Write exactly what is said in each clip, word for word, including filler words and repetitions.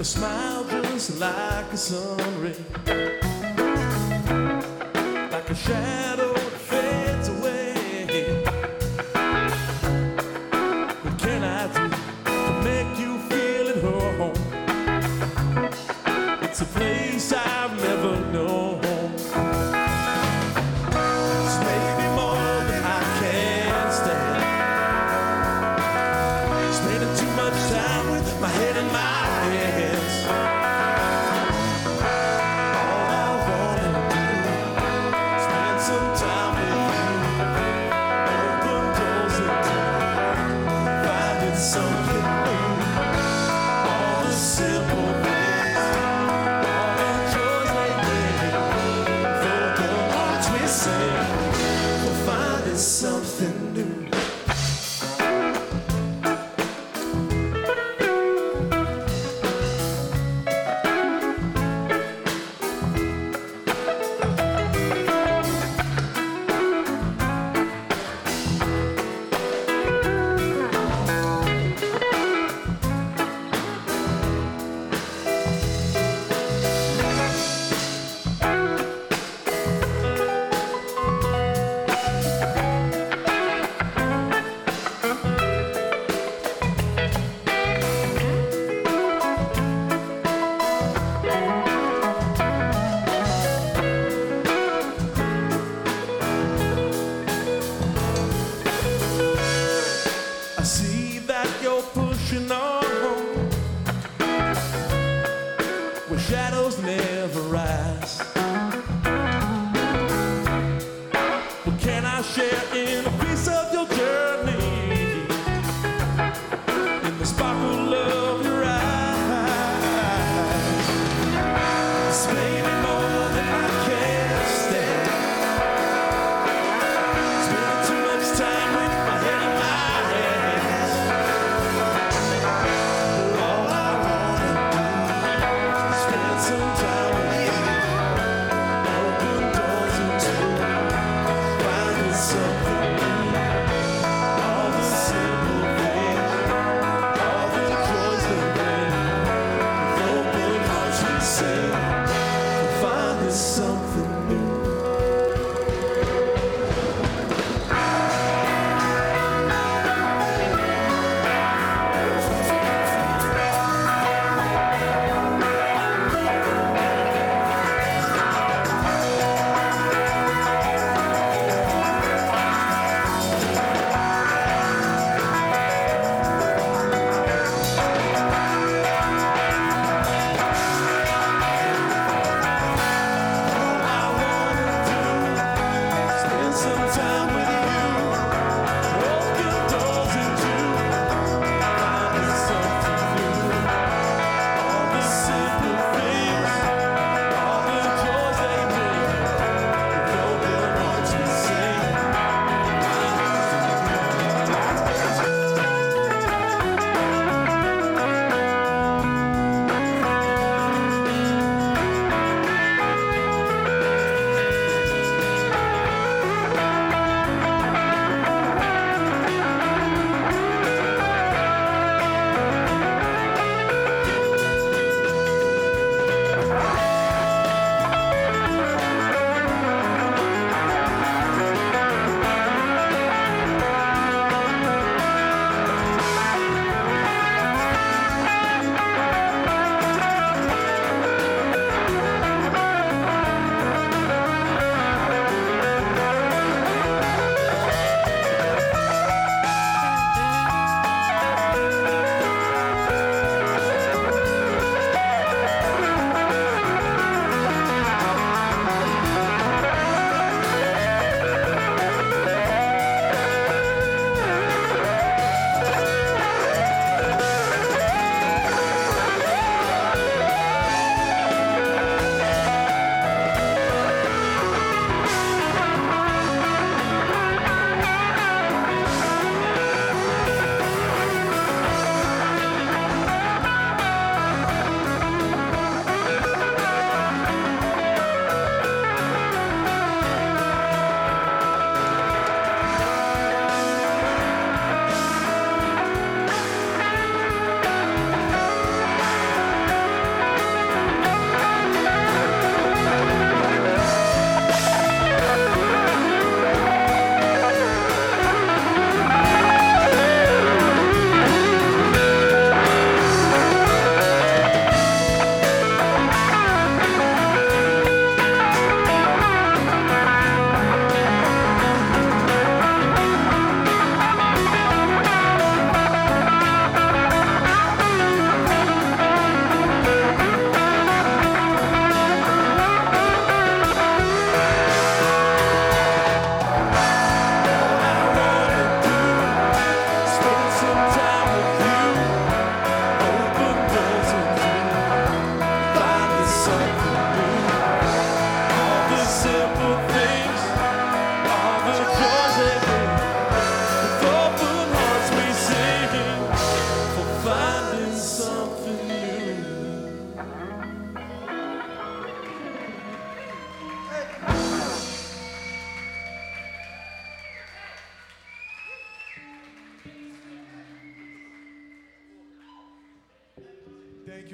smile just like a sun ray, like a shadow that fades away. What can I do to make you feel at home? It's a place I've never known. It's maybe more than I can stand. Spending too much time with my head in my hands. All I wanna do is spend some time with you. Open doors and finding something new. All the simple things, all the joys they bring, for the hearts we sing, we're finding something new. I see that you're pushing on where shadows never rise. What can I share in a piece of your journey? In the sparkle of your eyes. It's maybe more than I can stand. Spending too much time with my head in my hands. All I wanna do is spend some time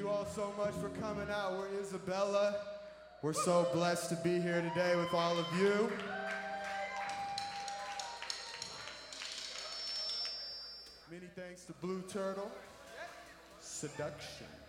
you all so much for coming out. We're Isabella. We're so blessed to be here today with all of you. Many thanks to Blue Turtle. Seduction.